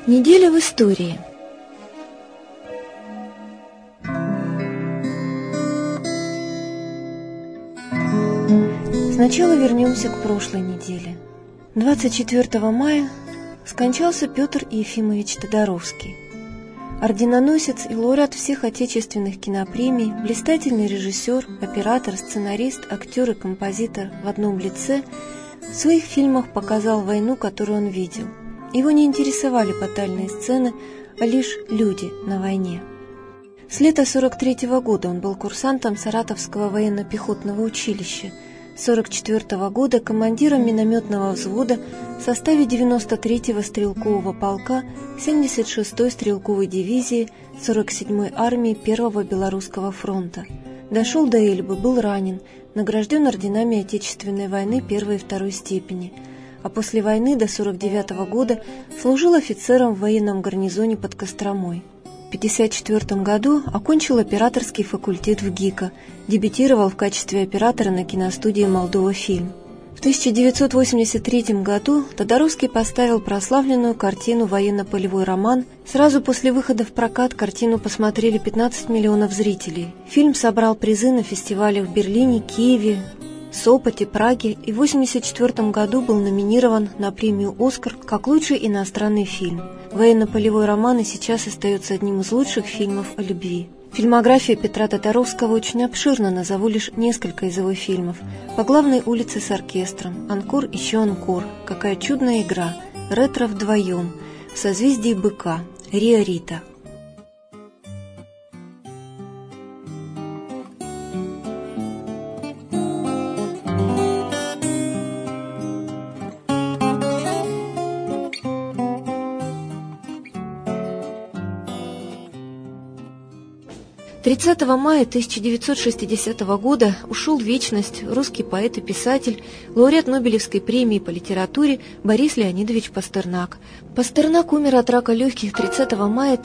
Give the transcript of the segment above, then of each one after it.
Неделя в истории. Сначала вернемся к прошлой неделе. 24 мая скончался Петр Ефимович Тодоровский. Орденоносец и лауреат всех отечественных кинопремий, блистательный режиссер, оператор, сценарист, актер и композитор в одном лице в своих фильмах показал войну, которую он видел. Его не интересовали батальные сцены, а лишь люди на войне. С лета 43-го года он был курсантом Саратовского военно-пехотного училища, с 44-го года командиром минометного взвода в составе 93-го стрелкового полка 76-й стрелковой дивизии 47-й армии Первого Белорусского фронта. Дошел до Эльбы, был ранен, награжден орденами Отечественной войны первой и второй степени, а после войны до 49-го года служил офицером в военном гарнизоне под Костромой. В 1954 году окончил операторский факультет в ГИКа, дебютировал в качестве оператора на киностудии «Молдова Фильм». В 1983 году Тодоровский поставил прославленную картину «Военно-полевой роман». Сразу после выхода в прокат картину посмотрели 15 миллионов зрителей. Фильм собрал призы на фестивалях в Берлине, Киеве, Сопоте, Праге и в 1984 году был номинирован на премию «Оскар» как лучший иностранный фильм. «Военно-полевой роман» и сейчас остается одним из лучших фильмов о любви. Фильмография Петра Тодоровского очень обширна, назову лишь несколько из его фильмов. «По главной улице с оркестром», «Анкор, еще анкор», «Какая чудная игра», «Ретро вдвоем», «В созвездии быка», «Риа Рита». «30 мая 1960 года ушел в вечность русский поэт и писатель, лауреат Нобелевской премии по литературе Борис Леонидович Пастернак. Пастернак умер от рака легких 30 мая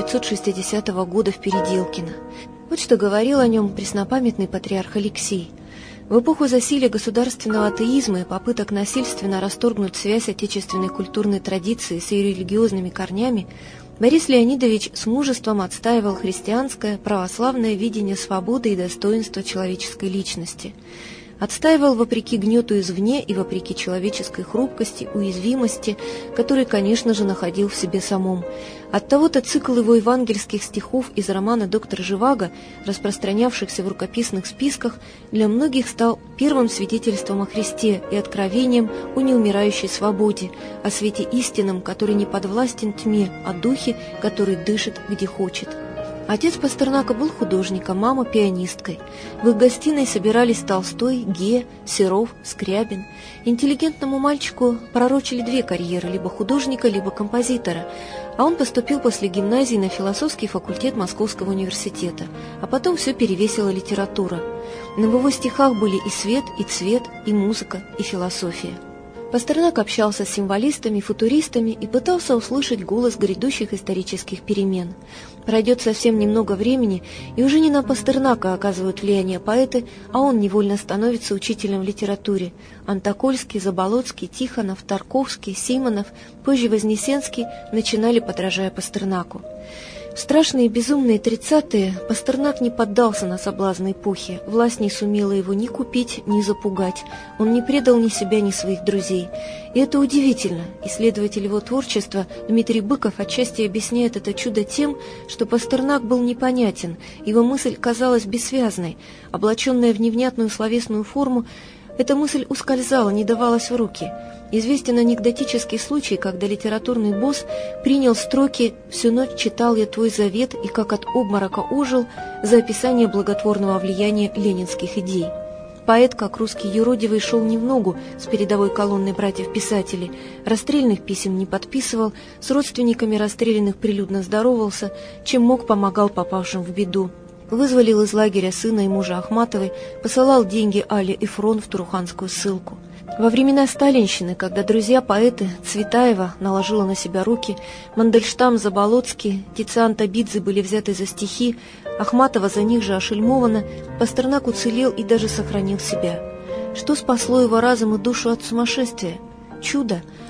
1960 года в Переделкино. Вот что говорил о нем преснопамятный патриарх Алексий. В эпоху засилия государственного атеизма и попыток насильственно расторгнуть связь отечественной культурной традиции с ее религиозными корнями, Борис Леонидович с мужеством отстаивал христианское, православное видение свободы и достоинства человеческой личности. Отстаивал вопреки гнету извне и вопреки человеческой хрупкости, уязвимости, который, конечно же, находил в себе самом. Оттого-то цикл его евангельских стихов из романа «Доктор Живаго», распространявшихся в рукописных списках, для многих стал первым свидетельством о Христе и откровением о неумирающей свободе, о свете истинном, который не подвластен тьме, о духе, который дышит, где хочет. Отец Пастернака был художником, мама – пианисткой. В их гостиной собирались Толстой, Ге, Серов, Скрябин. Интеллигентному мальчику пророчили две карьеры – либо художника, либо композитора. А он поступил после гимназии на философский факультет Московского университета. А потом все перевесила литература. Но в его стихах были и свет, и цвет, и музыка, и философия. Пастернак общался с символистами, футуристами и пытался услышать голос грядущих исторических перемен. Пройдет совсем немного времени, и уже не на Пастернака оказывают влияние поэты, а он невольно становится учителем в литературе. Антокольский, Заболоцкий, Тихонов, Тарковский, Симонов, позже Вознесенский начинали, подражая Пастернаку. В страшные и безумные 30-е Пастернак не поддался на соблазны эпохи, власть не сумела его ни купить, ни запугать, он не предал ни себя, ни своих друзей. И это удивительно. Исследователь его творчества Дмитрий Быков отчасти объясняет это чудо тем, что Пастернак был непонятен, его мысль казалась бессвязной, облаченная в невнятную словесную форму, эта мысль ускользала, не давалась в руки. Известен анекдотический случай, когда литературный босс принял строки «Всю ночь читал я твой завет и как от обморока ожил» за описание благотворного влияния ленинских идей. Поэт, как русский юродивый, шел не в ногу с передовой колонной братьев-писателей, расстрельных писем не подписывал, с родственниками расстрелянных прилюдно здоровался, чем мог помогал попавшим в беду. Вызволил из лагеря сына и мужа Ахматовой, посылал деньги Але Эфрон в Туруханскую ссылку. Во времена сталинщины, когда друзья-поэты Цветаева наложила на себя руки, Мандельштам, Заболоцкий, Тициан Табидзе были взяты за стихи, Ахматова за них же ошельмована, Пастернак уцелел и даже сохранил себя. Что спасло его разум и душу от сумасшествия? Чудо.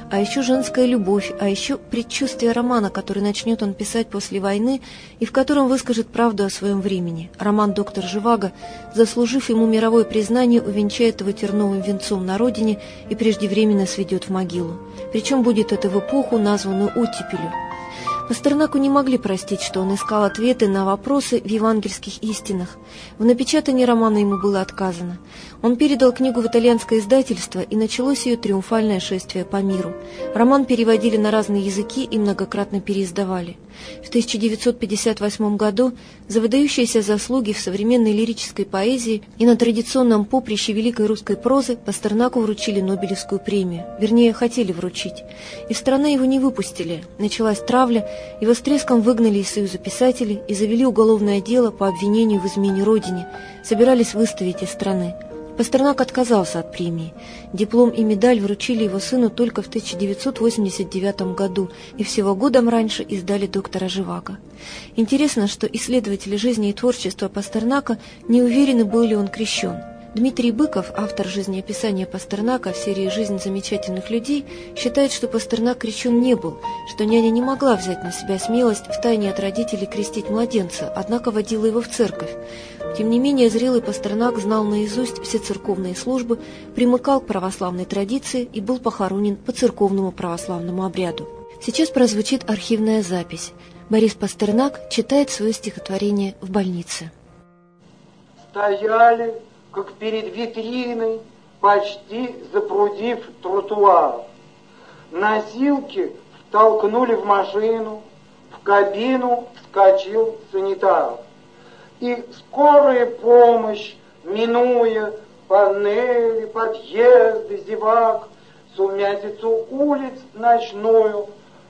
а еще женская любовь, а еще предчувствие романа, который начнет он писать после войны и в котором выскажет правду о своем времени. Роман «Доктор Живаго», заслужив ему мировое признание, увенчает его терновым венцом на родине и преждевременно сведет в могилу. Причем будет это в эпоху, названную оттепелью. Пастернаку не могли простить, что он искал ответы на вопросы в евангельских истинах. В напечатании романа ему было отказано. Он передал книгу в итальянское издательство, и началось ее триумфальное шествие по миру. Роман переводили на разные языки и многократно переиздавали. В 1958 году за выдающиеся заслуги в современной лирической поэзии и на традиционном поприще великой русской прозы Пастернаку вручили Нобелевскую премию. Вернее, хотели вручить. Из страны его не выпустили. Началась травля, его с треском выгнали из Союза писателей и завели уголовное дело по обвинению в измене родине. Собирались выставить из страны. Пастернак отказался от премии. Диплом и медаль вручили его сыну только в 1989 году, и всего годом раньше издали «Доктора Живаго». Интересно, что исследователи жизни и творчества Пастернака не уверены, был ли он крещен. Дмитрий Быков, автор жизнеописания Пастернака в серии «Жизнь замечательных людей», считает, что Пастернак крещен не был, что няня не могла взять на себя смелость втайне от родителей крестить младенца, однако водила его в церковь. Тем не менее, зрелый Пастернак знал наизусть все церковные службы, примыкал к православной традиции и был похоронен по церковному православному обряду. Сейчас прозвучит архивная запись. Борис Пастернак читает свое стихотворение в больнице. Стояли, как перед витриной, почти запрудив тротуар. Носилки втолкнули в машину, в кабину вскочил санитар. И скорая помощь, минуя панели, подъезды, зевак, сумятицу улиц ночную,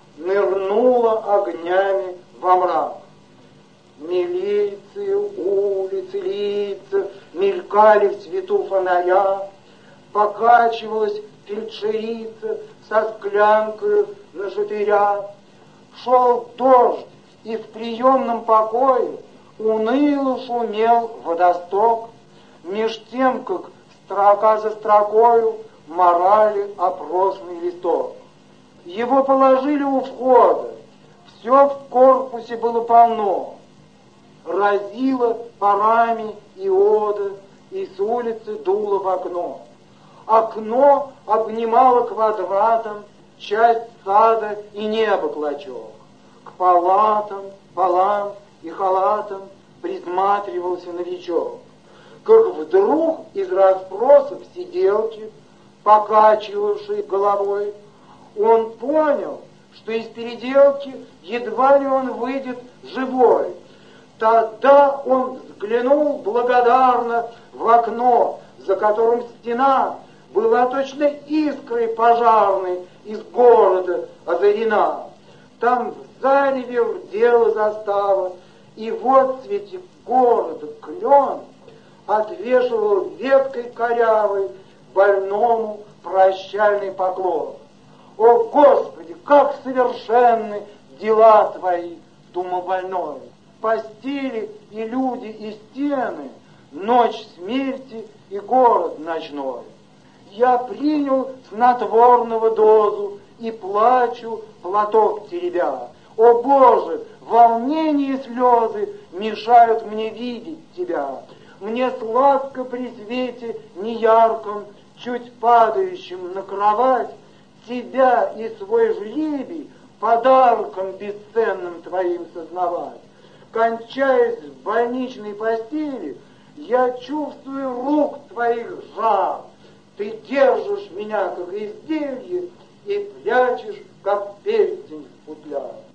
нырнула огнями во мрак. Милиции, улицы, лица мелькали в цвету фонаря, покачивалась фельдшерица со склянкой на шатыря. Шел дождь, и в приемном покое уныло шумел водосток, меж тем, как строка за строкою морали опросный листок. Его положили у входа, все в корпусе было полно, разило парами иода, и с улицы дуло в окно. Окно обнимало квадратом часть сада и небо клочок. К палатам, полам и халатам присматривался новичок. Как вдруг из расспросов сиделки, покачивавшей головой, он понял, что из переделки едва ли он выйдет живой. Тогда он взглянул благодарно в окно, за которым стена была точно искрой пожарной из города озарена. Там в зареве рдела застава, и в отцвете города клен отвешивал веткой корявой больному прощальный поклон. О, Господи, как совершенны дела Твои, думал больной. Постели и люди, и стены, ночь смерти и город ночной. Я принял снотворного дозу и плачу, платок теребя. О, Боже, волнение и слезы мешают мне видеть Тебя. Мне сладко при свете неярком, чуть падающим на кровать, Тебя и свой жребий подарком бесценным Твоим сознавать. Кончаясь в больничной постели, я чувствую рук Твоих жар. Ты держишь меня, как изделие, и прячешь, как перстень в футляр.